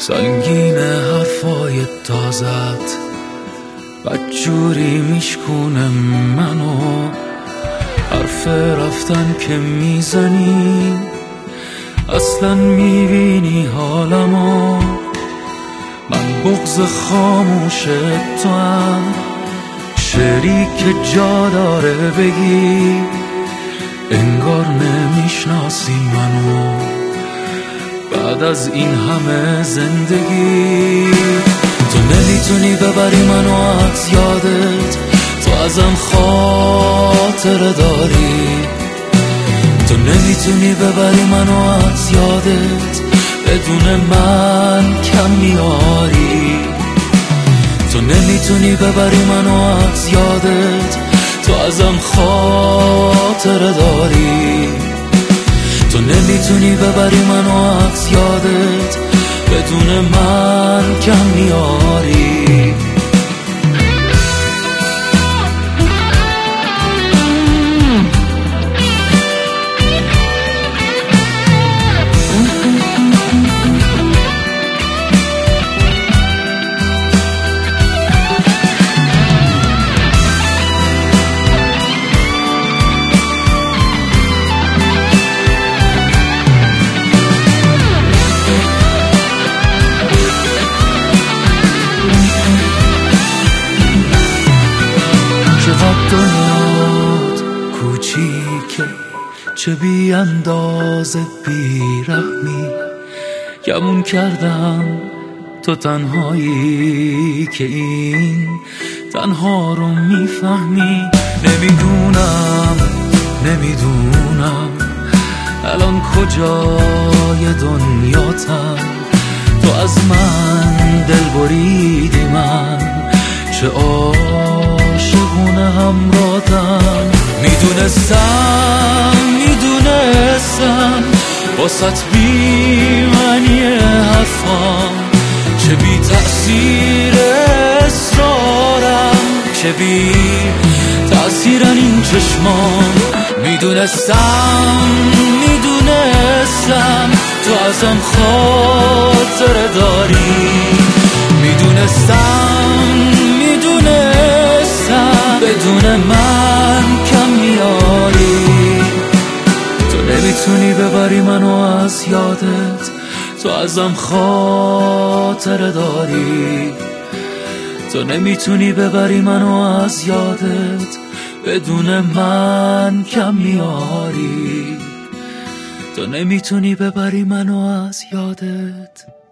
سنگین حرفای تازت بدجوری میشکونه منو، حرف رفتن که میزنی اصلا میبینی حالمو. من بغض خاموش تو هم، شعری که جا داره بگی، انگار نمیشناسی منو بعد از این همه زندگی. تو نمیتونی ببری منو از یادت، تو ازم خاطره داری. تو نمیتونی ببری منو از یادت، بدون من کم میاری. تو نمیتونی ببری منو از یادت، تو ازم خاطره داری. تو نمیتونی ببری منو از یادت، بدون من کم میاری. دنیات کوچیکه، چه بی اندازه بیرحمی. گمون کردم تو تنهایی که این تنها رو میفهمی. نمیدونم الان کجای دنیاتم. تو از من دل بریدی، من چه عاشقونه همراهتم. میدونستم واسط بی معنی حرفام، چه بی تأثیر اصرارم، چه بی تأثیرن این چشمام. میدونستم تو ازم خاطره داری. میدونستم بدون من کم میاری. تو نمیتونی ببری منو از یادت، تو ازم خاطره داری. تو نمیتونی ببری منو از یادت، بدون من کم میاری. تو نمیتونی ببری منو از یادت.